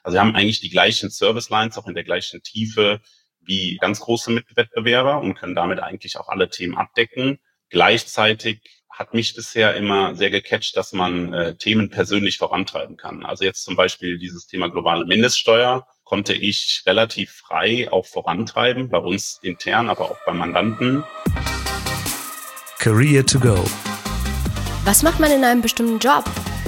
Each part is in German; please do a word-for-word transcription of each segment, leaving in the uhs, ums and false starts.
Also wir haben eigentlich die gleichen Service Lines, auch in der gleichen Tiefe wie ganz große Mitwettbewerber und können damit eigentlich auch alle Themen abdecken. Gleichzeitig hat mich bisher immer sehr gecatcht, dass man äh, Themen persönlich vorantreiben kann. Also jetzt zum Beispiel dieses Thema globale Mindeststeuer konnte ich relativ frei auch vorantreiben, bei uns intern, aber auch bei Mandanten. Career to go. Was macht man in einem bestimmten Job?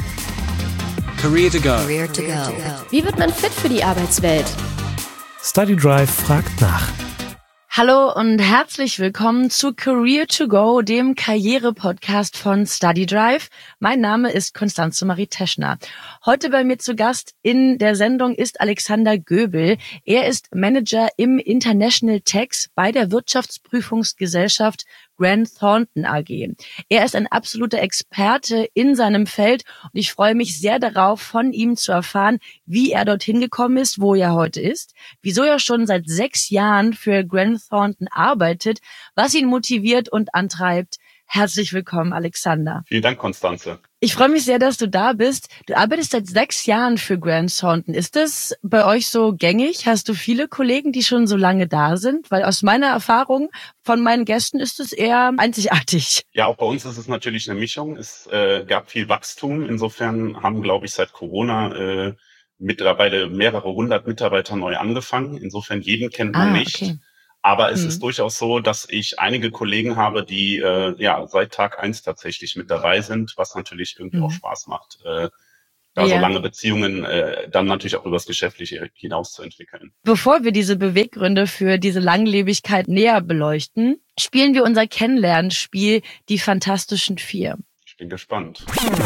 Career to go. Career to go. Wie wird man fit für die Arbeitswelt? StudyDrive fragt nach. Hallo und herzlich willkommen zu Career to Go, dem Karriere-Podcast von StudyDrive. Mein Name ist Constanze Marie Teschner. Heute bei mir zu Gast in der Sendung ist Alexander Göbel. Er ist Manager im International Tax bei der Wirtschaftsprüfungsgesellschaft Grant Thornton A G. Er ist ein absoluter Experte in seinem Feld und ich freue mich sehr darauf, von ihm zu erfahren, wie er dorthin gekommen ist, wo er heute ist, wieso er schon seit sechs Jahren für Grant Thornton arbeitet, was ihn motiviert und antreibt. Herzlich willkommen, Alexander. Vielen Dank, Constanze. Ich freue mich sehr, dass du da bist. Du arbeitest seit sechs Jahren für Grant Thornton. Ist das bei euch so gängig? Hast du viele Kollegen, die schon so lange da sind? Weil aus meiner Erfahrung von meinen Gästen ist es eher einzigartig. Ja, auch bei uns ist es natürlich eine Mischung. Es äh, gab viel Wachstum. Insofern haben, glaube ich, seit Corona äh, mittlerweile mehrere hundert Mitarbeiter neu angefangen. Insofern jeden kennt man Ah, nicht. okay. Aber es Hm. ist durchaus so, dass ich einige Kollegen habe, die äh, ja seit Tag eins tatsächlich mit dabei sind, was natürlich irgendwie Hm. auch Spaß macht, äh, da Ja. so lange Beziehungen äh, dann natürlich auch übers Geschäftliche hinaus zu entwickeln. Bevor wir diese Beweggründe für diese Langlebigkeit näher beleuchten, spielen wir unser Kennenlernspiel Die Fantastischen Vier. Ich bin gespannt.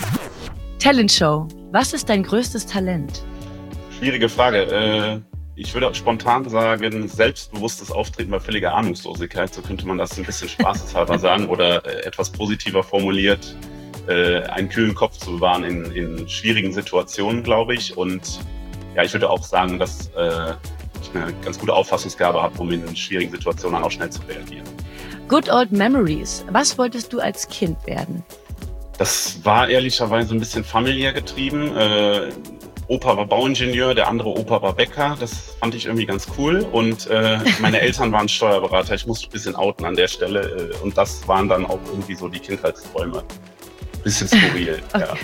Talentshow. Was ist dein größtes Talent? Schwierige Frage. Äh, ich würde spontan sagen, selbstbewusstes Auftreten bei völliger Ahnungslosigkeit. So könnte man das ein bisschen spaßeshalber sagen oder äh, etwas positiver formuliert. Äh, einen kühlen Kopf zu bewahren in, in schwierigen Situationen, glaube ich. Und ja, ich würde auch sagen, dass äh, ich eine ganz gute Auffassungsgabe habe, um in schwierigen Situationen auch schnell zu reagieren. Good old memories. Was wolltest du als Kind werden? Das war ehrlicherweise ein bisschen familiär getrieben. Äh, Opa war Bauingenieur, der andere Opa war Bäcker. Das fand ich irgendwie ganz cool. Und äh, meine Eltern waren Steuerberater. Ich musste ein bisschen outen an der Stelle. Äh, und das waren dann auch irgendwie so die Kindheitsträume. Bisschen skurril, ja.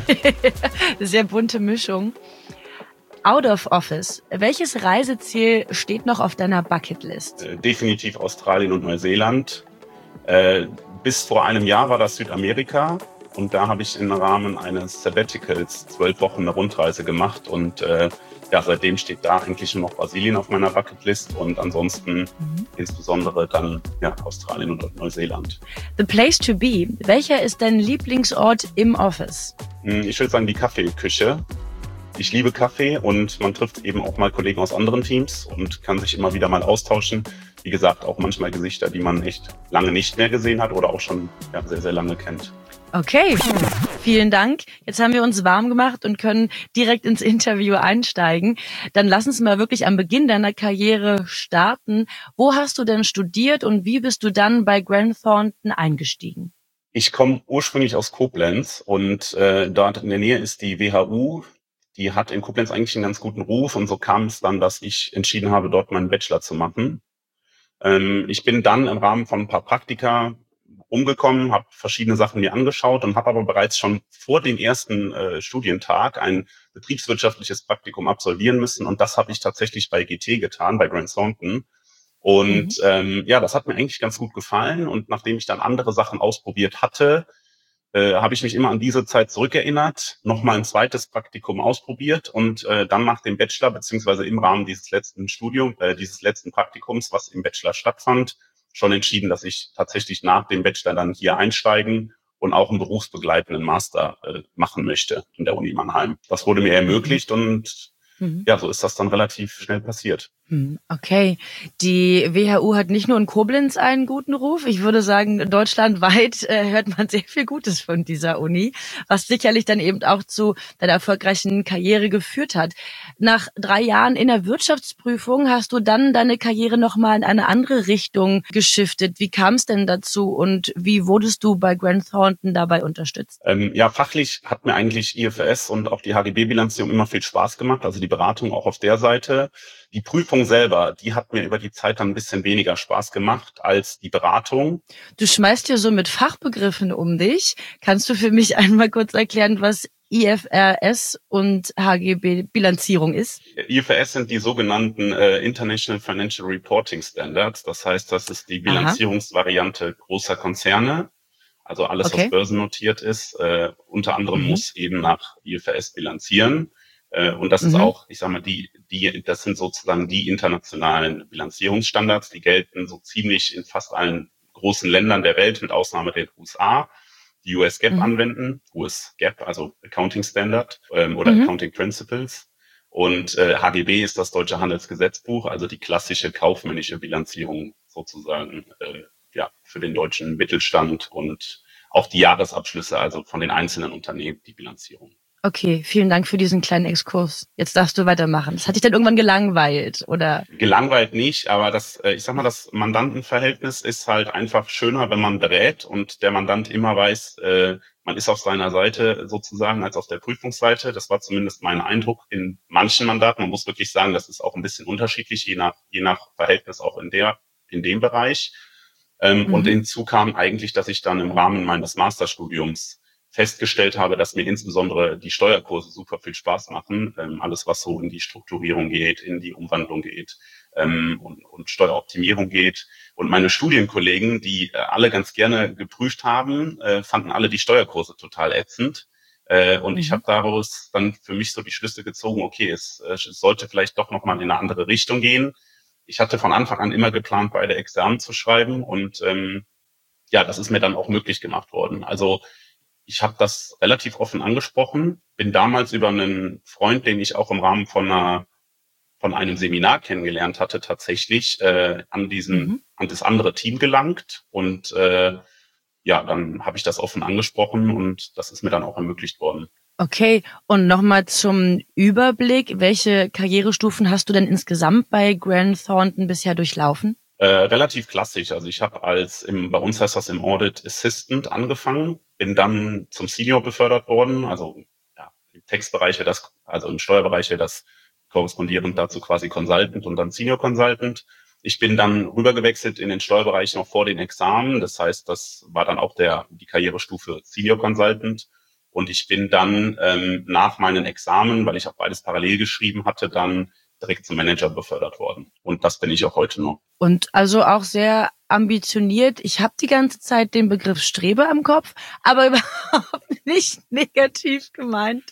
Sehr bunte Mischung. Out of Office. Welches Reiseziel steht noch auf deiner Bucketlist? Äh, definitiv Australien und Neuseeland. Äh, bis vor einem Jahr war das Südamerika. Und da habe ich im Rahmen eines Sabbaticals zwölf Wochen eine Rundreise gemacht. Und äh, ja, seitdem steht da eigentlich nur noch Brasilien auf meiner Bucketlist. Und ansonsten mhm. insbesondere dann ja, Australien und Neuseeland. The place to be. Welcher ist dein Lieblingsort im Office? Ich würde sagen die Kaffeeküche. Ich liebe Kaffee und man trifft eben auch mal Kollegen aus anderen Teams und kann sich immer wieder mal austauschen. Wie gesagt, auch manchmal Gesichter, die man echt lange nicht mehr gesehen hat oder auch schon ja, sehr, sehr lange kennt. Okay, vielen Dank. Jetzt haben wir uns warm gemacht und können direkt ins Interview einsteigen. Dann lass uns mal wirklich am Beginn deiner Karriere starten. Wo hast du denn studiert und wie bist du dann bei Grant Thornton eingestiegen? Ich komme ursprünglich aus Koblenz und äh, dort in der Nähe ist die W H U. Die hat in Koblenz eigentlich einen ganz guten Ruf und so kam es dann, dass ich entschieden habe, dort meinen Bachelor zu machen. Ähm, ich bin dann im Rahmen von ein paar Praktika umgekommen, habe verschiedene Sachen mir angeschaut und habe aber bereits schon vor dem ersten äh, Studientag ein betriebswirtschaftliches Praktikum absolvieren müssen und das habe ich tatsächlich bei G T getan, bei Grant Thornton. Und mhm. ähm, ja, das hat mir eigentlich ganz gut gefallen und nachdem ich dann andere Sachen ausprobiert hatte, äh, habe ich mich immer an diese Zeit zurückerinnert, nochmal ein zweites Praktikum ausprobiert und äh, dann nach dem Bachelor beziehungsweise im Rahmen dieses letzten Studium, äh, dieses letzten Praktikums, was im Bachelor stattfand, schon entschieden, dass ich tatsächlich nach dem Bachelor dann hier einsteigen und auch einen berufsbegleitenden Master äh, machen möchte in der Uni Mannheim. Das wurde mir ermöglicht und mhm. ja, so ist das dann relativ schnell passiert. Okay, die W H U hat nicht nur in Koblenz einen guten Ruf. Ich würde sagen, deutschlandweit äh, hört man sehr viel Gutes von dieser Uni, was sicherlich dann eben auch zu deiner erfolgreichen Karriere geführt hat. Nach drei Jahren in der Wirtschaftsprüfung hast du dann deine Karriere nochmal in eine andere Richtung geschiftet. Wie kam es denn dazu und wie wurdest du bei Grant Thornton dabei unterstützt? Ähm, ja, fachlich hat mir eigentlich I F R S und auch die H G B-Bilanzierung immer viel Spaß gemacht, also die Beratung auch auf der Seite. Die Prüfung selber, die hat mir über die Zeit dann ein bisschen weniger Spaß gemacht als die Beratung. Du schmeißt ja so mit Fachbegriffen um dich. Kannst du für mich einmal kurz erklären, was I F R S und H G B-Bilanzierung ist? I F R S sind die sogenannten äh, International Financial Reporting Standards. Das heißt, das ist die Bilanzierungsvariante großer Konzerne. Also alles, Okay. was börsennotiert ist, äh, unter anderem Mhm. muss eben nach I F R S bilanzieren. Äh, und das ist Mhm. auch, ich sag mal, die, die, das sind sozusagen die internationalen Bilanzierungsstandards, die gelten so ziemlich in fast allen großen Ländern der Welt, mit Ausnahme der U S A, die U S GAAP Mhm. anwenden, U S GAAP, also Accounting Standard ähm, oder Mhm. Accounting Principles. Und äh, H G B ist das deutsche Handelsgesetzbuch, also die klassische kaufmännische Bilanzierung sozusagen äh, ja für den deutschen Mittelstand und auch die Jahresabschlüsse, also von den einzelnen Unternehmen, die Bilanzierung. Okay, vielen Dank für diesen kleinen Exkurs. Jetzt darfst du weitermachen. Das hat dich dann irgendwann gelangweilt, oder? Gelangweilt nicht, aber das, äh, ich sag mal, das Mandantenverhältnis ist halt einfach schöner, wenn man berät und der Mandant immer weiß, äh, man ist auf seiner Seite sozusagen als auf der Prüfungsseite. Das war zumindest mein Eindruck in manchen Mandaten. Man muss wirklich sagen, das ist auch ein bisschen unterschiedlich, je nach, je nach Verhältnis auch in der, in dem Bereich. Ähm, Mhm. Und hinzu kam eigentlich, dass ich dann im Rahmen meines Masterstudiums festgestellt habe, dass mir insbesondere die Steuerkurse super viel Spaß machen. Ähm, alles, was so in die Strukturierung geht, in die Umwandlung geht ähm, und, und Steueroptimierung geht. Und meine Studienkollegen, die äh, alle ganz gerne geprüft haben, äh, fanden alle die Steuerkurse total ätzend. Äh, und Mhm. ich habe daraus dann für mich so die Schlüsse gezogen, okay, es, es sollte vielleicht doch nochmal in eine andere Richtung gehen. Ich hatte von Anfang an immer geplant, beide Examen zu schreiben und ähm, ja, das ist mir dann auch möglich gemacht worden. Also ich habe das relativ offen angesprochen, bin damals über einen Freund, den ich auch im Rahmen von einer von einem Seminar kennengelernt hatte, tatsächlich äh, an diesen Mhm. an das andere Team gelangt und äh, ja, dann habe ich das offen angesprochen und das ist mir dann auch ermöglicht worden. Okay, und nochmal zum Überblick. Welche Karrierestufen hast du denn insgesamt bei Grant Thornton bisher durchlaufen? Äh, relativ klassisch. Also ich habe als im, bei uns heißt das im Audit Assistant angefangen, bin dann zum Senior befördert worden. Also ja, im Textbereich wäre das, also im Steuerbereich wäre das korrespondierend dazu quasi Consultant und dann Senior Consultant. Ich bin dann rübergewechselt in den Steuerbereich noch vor den Examen. Das heißt, das war dann auch der die Karrierestufe Senior Consultant. Und ich bin dann ähm, nach meinen Examen, weil ich auch beides parallel geschrieben hatte, dann direkt zum Manager befördert worden. Und das bin ich auch heute noch. Und also auch sehr ambitioniert. Ich habe die ganze Zeit den Begriff Streber im Kopf, aber überhaupt nicht negativ gemeint.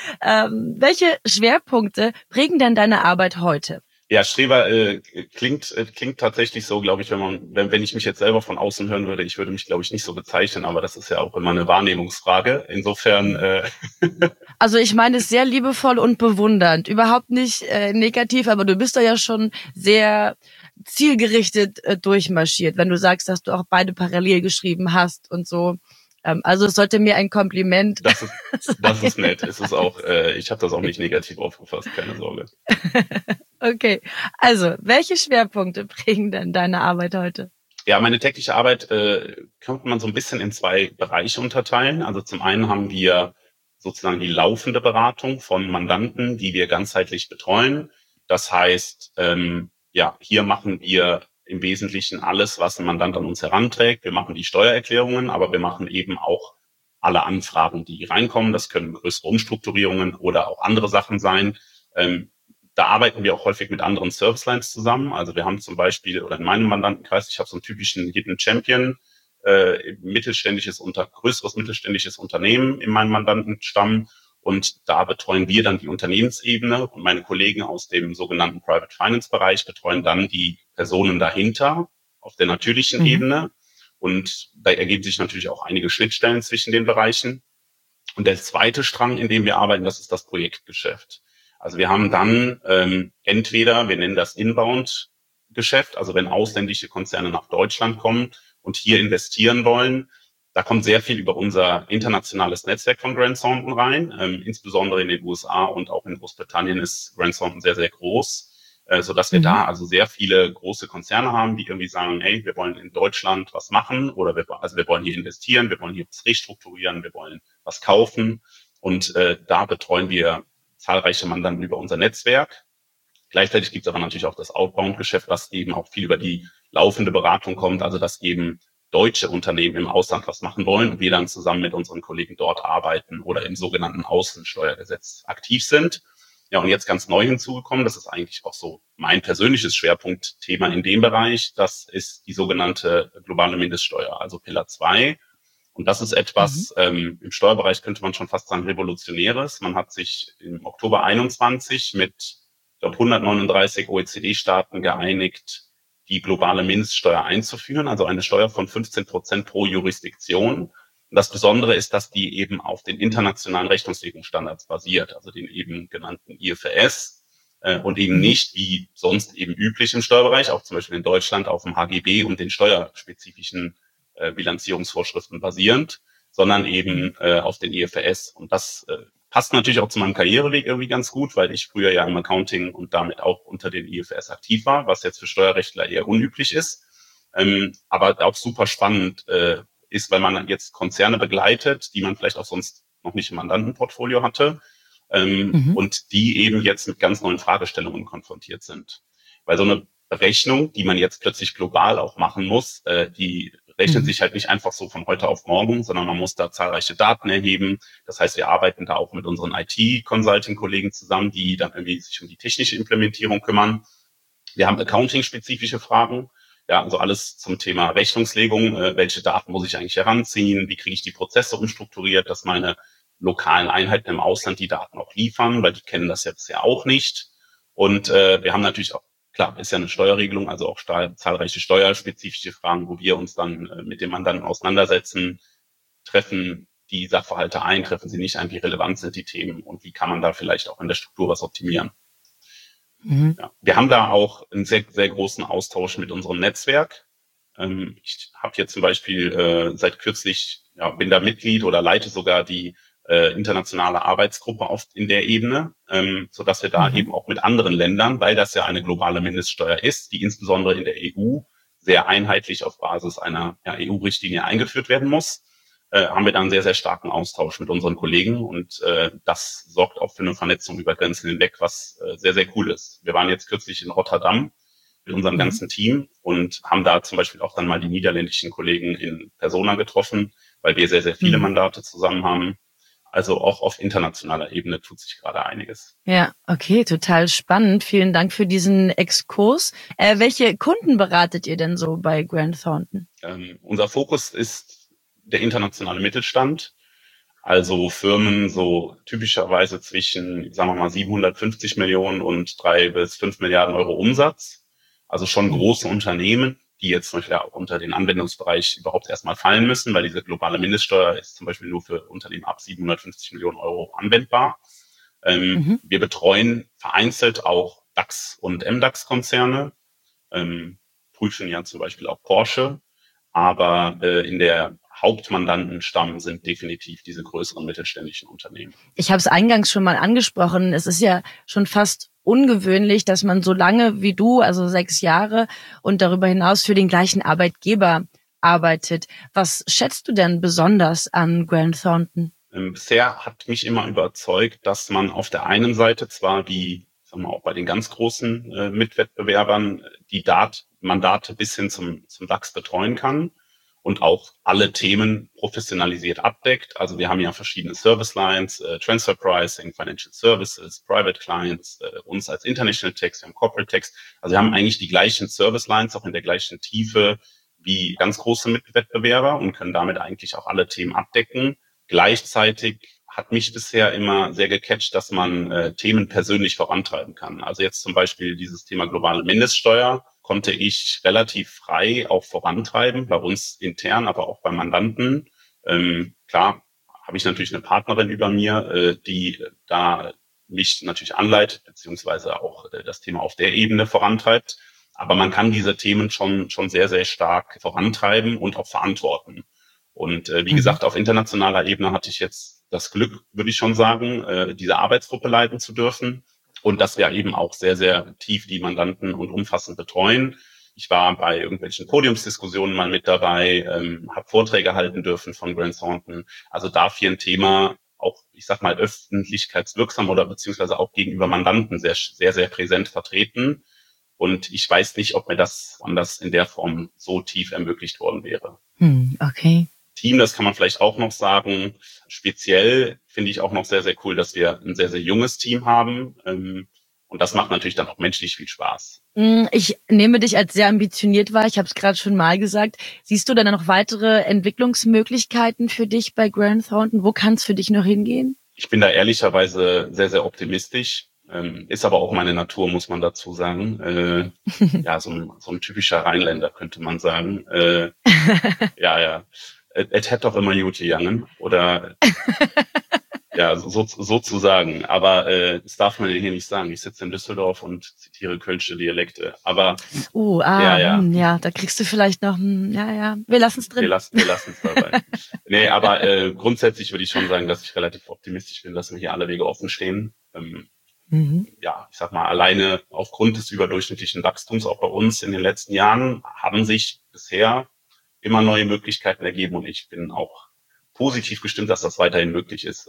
Ähm, welche Schwerpunkte prägen denn deine Arbeit heute? Ja, Streber äh, klingt äh, klingt tatsächlich so, glaube ich, wenn man wenn, wenn ich mich jetzt selber von außen hören würde, ich würde mich, glaube ich, nicht so bezeichnen, aber das ist ja auch immer eine Wahrnehmungsfrage. Insofern äh, Also ich meine es sehr liebevoll und bewundernd, überhaupt nicht äh, negativ, aber du bist da ja schon sehr zielgerichtet äh, durchmarschiert, wenn du sagst, dass du auch beide parallel geschrieben hast und so. Ähm, also es sollte mir ein Kompliment das ist das ist nett. Es ist auch, äh, ich habe das auch nicht negativ aufgefasst, keine Sorge. Okay, also welche Schwerpunkte prägen denn deine Arbeit heute? Ja, meine tägliche Arbeit äh, könnte man so ein bisschen in zwei Bereiche unterteilen. Also zum einen haben wir sozusagen die laufende Beratung von Mandanten, die wir ganzheitlich betreuen. Das heißt, ähm, ja, hier machen wir im Wesentlichen alles, was ein Mandant an uns heranträgt. Wir machen die Steuererklärungen, aber wir machen eben auch alle Anfragen, die reinkommen. Das können größere Umstrukturierungen oder auch andere Sachen sein. Ähm, da arbeiten wir auch häufig mit anderen Service Lines zusammen. Also wir haben zum Beispiel, oder in meinem Mandantenkreis, ich habe so einen typischen Hidden Champion, äh, mittelständisches, unter, größeres mittelständisches Unternehmen in meinem Mandantenstamm. Und da betreuen wir dann die Unternehmensebene und meine Kollegen aus dem sogenannten Private Finance Bereich betreuen dann die Personen dahinter auf der natürlichen Mhm. Ebene. Und da ergeben sich natürlich auch einige Schnittstellen zwischen den Bereichen. Und der zweite Strang, in dem wir arbeiten, das ist das Projektgeschäft. Also wir haben dann ähm, entweder, wir nennen das Inbound-Geschäft, also wenn ausländische Konzerne nach Deutschland kommen und hier investieren wollen, da kommt sehr viel über unser internationales Netzwerk von Grant Thornton rein. Ähm, insbesondere in den U S A und auch in Großbritannien ist Grant Thornton sehr, sehr groß, äh, sodass wir mhm. da also sehr viele große Konzerne haben, die irgendwie sagen, hey, wir wollen in Deutschland was machen oder wir, also wir wollen hier investieren, wir wollen hier was restrukturieren, wir wollen was kaufen. Und äh, da betreuen wir zahlreiche Mandanten über unser Netzwerk. Gleichzeitig gibt es aber natürlich auch das Outbound-Geschäft, was eben auch viel über die laufende Beratung kommt, also dass eben deutsche Unternehmen im Ausland was machen wollen und wir dann zusammen mit unseren Kollegen dort arbeiten oder im sogenannten Außensteuergesetz aktiv sind. Ja, und jetzt ganz neu hinzugekommen, das ist eigentlich auch so mein persönliches Schwerpunktthema in dem Bereich, das ist die sogenannte globale Mindeststeuer, also Pillar zwei. Und das ist etwas, mhm. ähm, im Steuerbereich könnte man schon fast sagen, Revolutionäres. Man hat sich im Oktober einundzwanzig mit, ich glaube, hundertneununddreißig O E C D-Staaten geeinigt, die globale Mindeststeuer einzuführen, also eine Steuer von fünfzehn Prozent pro Jurisdiktion. Und das Besondere ist, dass die eben auf den internationalen Rechnungslegungsstandards basiert, also den eben genannten I F R S äh, und eben nicht wie sonst eben üblich im Steuerbereich, auch zum Beispiel in Deutschland auf dem H G B und den steuerspezifischen äh, Bilanzierungsvorschriften basierend, sondern eben äh, auf den I F R S. Und das äh, passt natürlich auch zu meinem Karriereweg irgendwie ganz gut, weil ich früher ja im Accounting und damit auch unter den I F R S aktiv war, was jetzt für Steuerrechtler eher unüblich ist. Ähm, aber auch super spannend äh, ist, weil man jetzt Konzerne begleitet, die man vielleicht auch sonst noch nicht im Mandantenportfolio hatte ähm, mhm. und die eben jetzt mit ganz neuen Fragestellungen konfrontiert sind. Weil so eine Berechnung, die man jetzt plötzlich global auch machen muss, äh, die rechnet mhm. sich halt nicht einfach so von heute auf morgen, sondern man muss da zahlreiche Daten erheben. Das heißt, wir arbeiten da auch mit unseren I T-Consulting-Kollegen zusammen, die dann irgendwie sich um die technische Implementierung kümmern. Wir haben Accounting-spezifische Fragen, ja, also alles zum Thema Rechnungslegung. Äh, welche Daten muss ich eigentlich heranziehen? Wie kriege ich die Prozesse umstrukturiert, dass meine lokalen Einheiten im Ausland die Daten auch liefern, weil die kennen das ja bisher auch nicht. Und äh, wir haben natürlich auch, klar, ist ja eine Steuerregelung, also auch sta- zahlreiche steuerspezifische Fragen, wo wir uns dann äh, mit dem Mandanten auseinandersetzen, treffen die Sachverhalte ein, treffen sie nicht ein, wie relevant sind die Themen und wie kann man da vielleicht auch in der Struktur was optimieren. Mhm. Ja, wir haben da auch einen sehr, sehr großen Austausch mit unserem Netzwerk. Ähm, ich habe hier zum Beispiel äh, seit kürzlich, ja, bin da Mitglied oder leite sogar die äh, internationale Arbeitsgruppe auf in der Ebene, ähm, so dass wir da mhm. eben auch mit anderen Ländern, weil das ja eine globale Mindeststeuer ist, die insbesondere in der E U sehr einheitlich auf Basis einer ja, E U-Richtlinie eingeführt werden muss, äh, haben wir da einen sehr, sehr starken Austausch mit unseren Kollegen und äh, das sorgt auch für eine Vernetzung über Grenzen hinweg, was äh, sehr, sehr cool ist. Wir waren jetzt kürzlich in Rotterdam mit unserem mhm. ganzen Team und haben da zum Beispiel auch dann mal die niederländischen Kollegen in Persona getroffen, weil wir sehr, sehr viele mhm. Mandate zusammen haben. Also auch auf internationaler Ebene tut sich gerade einiges. Ja, okay, total spannend. Vielen Dank für diesen Exkurs. Äh, welche Kunden beratet ihr denn so bei Grant Thornton? Ähm, unser Fokus ist der internationale Mittelstand. Also Firmen so typischerweise zwischen, sagen wir mal, siebenhundertfünfzig Millionen und drei bis fünf Milliarden Euro Umsatz. Also schon große Unternehmen, die jetzt zum Beispiel auch unter den Anwendungsbereich überhaupt erstmal fallen müssen, weil diese globale Mindeststeuer ist zum Beispiel nur für Unternehmen ab siebenhundertfünfzig Millionen Euro anwendbar. Ähm, mhm. Wir betreuen vereinzelt auch DAX- und M DAX-Konzerne, ähm, prüfen ja zum Beispiel auch Porsche, aber äh, in der Hauptmandantenstamm sind definitiv diese größeren mittelständischen Unternehmen. Ich habe es eingangs schon mal angesprochen. Es ist ja schon fast ungewöhnlich, dass man so lange wie du, also sechs Jahre und darüber hinaus für den gleichen Arbeitgeber arbeitet. Was schätzt du denn besonders an Grant Thornton? Ähm, bisher hat mich immer überzeugt, dass man auf der einen Seite zwar wie sagen wir auch bei den ganz großen äh, Mitwettbewerbern die Dat- Mandate bis hin zum, zum DAX betreuen kann und auch alle Themen professionalisiert abdeckt. Also wir haben ja verschiedene Service Lines, äh, Transfer Pricing, Financial Services, Private Clients, äh, uns als International Tax, wir haben Corporate Tax. Also wir haben eigentlich die gleichen Service Lines, auch in der gleichen Tiefe wie ganz große Mitwettbewerber und können damit eigentlich auch alle Themen abdecken. Gleichzeitig hat mich bisher immer sehr gecatcht, dass man äh, Themen persönlich vorantreiben kann. Also jetzt zum Beispiel dieses Thema globale Mindeststeuer konnte ich relativ frei auch vorantreiben, bei uns intern, aber auch beim Mandanten. Ähm, klar habe ich natürlich eine Partnerin über mir, äh, die da mich natürlich anleitet, beziehungsweise auch äh, das Thema auf der Ebene vorantreibt. Aber man kann diese Themen schon schon sehr, sehr stark vorantreiben und auch verantworten. Und äh, wie mhm. gesagt, auf internationaler Ebene hatte ich jetzt das Glück, würde ich schon sagen, äh, diese Arbeitsgruppe leiten zu dürfen. Und dass wir eben auch sehr, sehr tief die Mandanten und umfassend betreuen. Ich war bei irgendwelchen Podiumsdiskussionen mal mit dabei, ähm, habe Vorträge halten dürfen von Grant Thornton. Also darf hier ein Thema auch, ich sag mal, öffentlichkeitswirksam oder beziehungsweise auch gegenüber Mandanten sehr, sehr, sehr präsent vertreten. Und ich weiß nicht, ob mir das anders in der Form so tief ermöglicht worden wäre. Hm, okay. Team, das kann man vielleicht auch noch sagen. Speziell finde ich auch noch sehr, sehr cool, dass wir ein sehr, sehr junges Team haben. Und das macht natürlich dann auch menschlich viel Spaß. Ich nehme dich als sehr ambitioniert wahr. Ich habe es gerade schon mal gesagt. Siehst du dann noch weitere Entwicklungsmöglichkeiten für dich bei Grant Thornton? Wo kann es für dich noch hingehen? Ich bin da ehrlicherweise sehr, sehr optimistisch. Ähm, ist aber auch meine Natur, muss man dazu sagen. Äh, ja, so ein, so ein typischer Rheinländer, könnte man sagen. Äh, ja, ja. Es hätte doch immer gut gegangen. Oder ja, so, sozusagen. Aber äh, das darf man hier nicht sagen. Ich sitze in Düsseldorf und zitiere kölsche Dialekte. Aber uh, ah, ja, ja. Hm, ja, da kriegst du vielleicht noch, hm, ja, ja. Wir lassen es drin. Wir lassen wir lassen es dabei. Nee, aber äh, grundsätzlich würde ich schon sagen, dass ich relativ optimistisch bin, dass mir hier alle Wege offen stehen. Ähm, mhm. Ja, ich sag mal, alleine aufgrund des überdurchschnittlichen Wachstums auch bei uns in den letzten Jahren haben sich bisher immer neue Möglichkeiten ergeben und ich bin auch positiv gestimmt, dass das weiterhin möglich ist.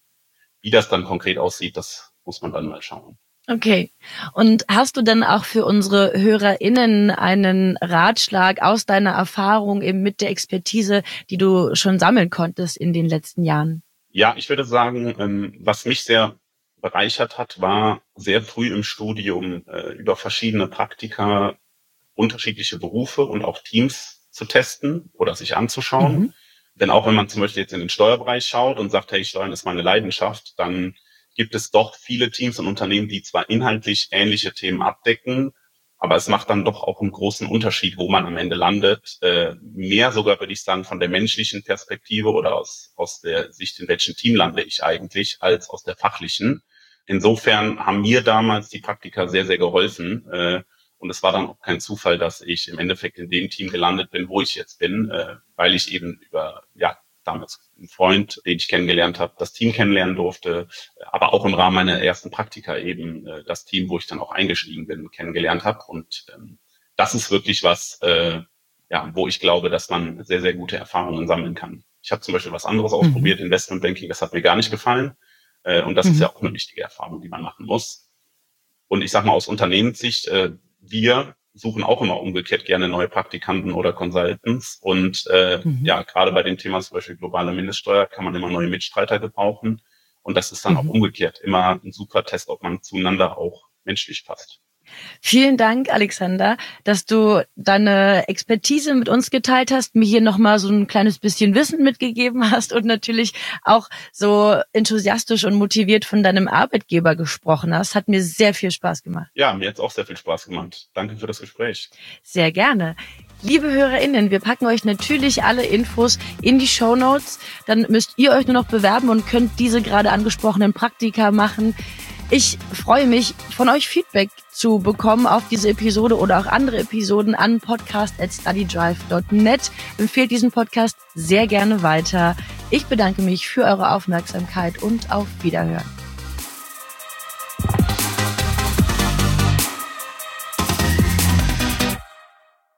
Wie das dann konkret aussieht, das muss man dann mal schauen. Okay. Und hast du dann auch für unsere HörerInnen einen Ratschlag aus deiner Erfahrung eben mit der Expertise, die du schon sammeln konntest in den letzten Jahren? Ja, ich würde sagen, was mich sehr bereichert hat, war sehr früh im Studium über verschiedene Praktika unterschiedliche Berufe und auch Teams zu testen oder sich anzuschauen. Mhm. Denn auch wenn man zum Beispiel jetzt in den Steuerbereich schaut und sagt, hey, Steuern ist meine Leidenschaft, dann gibt es doch viele Teams und Unternehmen, die zwar inhaltlich ähnliche Themen abdecken, aber es macht dann doch auch einen großen Unterschied, wo man am Ende landet. Äh, mehr sogar, würde ich sagen, von der menschlichen Perspektive oder aus, aus der Sicht, in welchem Team lande ich eigentlich, als aus der fachlichen. Insofern haben mir damals die Praktika sehr, sehr geholfen. Äh, Und es war dann auch kein Zufall, dass ich im Endeffekt in dem Team gelandet bin, wo ich jetzt bin, äh, weil ich eben über, ja, damals einen Freund, den ich kennengelernt habe, das Team kennenlernen durfte, aber auch im Rahmen meiner ersten Praktika eben äh, das Team, wo ich dann auch eingestiegen bin, kennengelernt habe. Und ähm, das ist wirklich was, äh, ja, wo ich glaube, dass man sehr, sehr gute Erfahrungen sammeln kann. Ich habe zum Beispiel was anderes mhm. ausprobiert, Investmentbanking, das hat mir gar nicht gefallen. Äh, und das mhm. ist ja auch eine wichtige Erfahrung, die man machen muss. Und ich sage mal aus Unternehmenssicht, äh, wir suchen auch immer umgekehrt gerne neue Praktikanten oder Consultants. Und äh, mhm. ja, gerade bei dem Thema zum Beispiel globale Mindeststeuer kann man immer neue Mitstreiter gebrauchen. Und das ist dann mhm. auch umgekehrt immer ein super Test, ob man zueinander auch menschlich passt. Vielen Dank, Alexander, dass du deine Expertise mit uns geteilt hast, mir hier nochmal so ein kleines bisschen Wissen mitgegeben hast und natürlich auch so enthusiastisch und motiviert von deinem Arbeitgeber gesprochen hast. Hat mir sehr viel Spaß gemacht. Ja, mir hat es auch sehr viel Spaß gemacht. Danke für das Gespräch. Sehr gerne. Liebe HörerInnen, wir packen euch natürlich alle Infos in die Shownotes. Dann müsst ihr euch nur noch bewerben und könnt diese gerade angesprochenen Praktika machen. Ich freue mich, von euch Feedback zu bekommen auf diese Episode oder auch andere Episoden an podcast at studydrive dot net. Empfehlt diesen Podcast sehr gerne weiter. Ich bedanke mich für eure Aufmerksamkeit und auf Wiederhören.